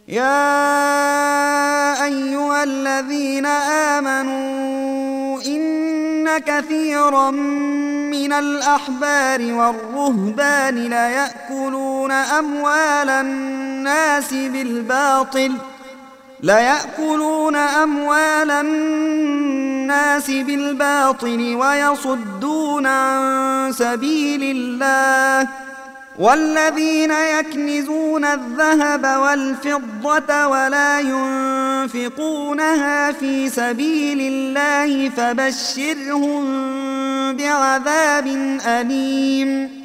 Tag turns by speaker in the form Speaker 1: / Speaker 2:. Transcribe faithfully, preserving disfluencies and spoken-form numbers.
Speaker 1: يا أيها الذين آمنوا إن كثيرا من الأحبار والرهبان ليأكلون أموال الناس بالباطل ليأكلون أموال الناس بالباطل ويصدون عن سبيل الله والذين يكنزون الذهب والفضة ولا ينفقونها في سبيل الله فبشرهم بعذاب أليم